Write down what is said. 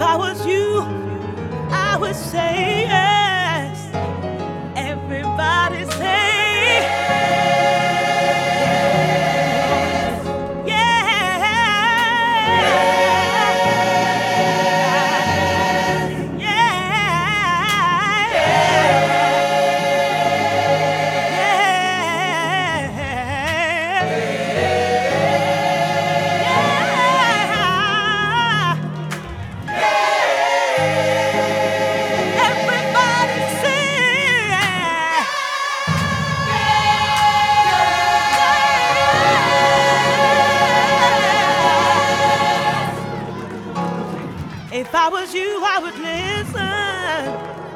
I was you, I would say yes. Everybody say if I was you, I would listen.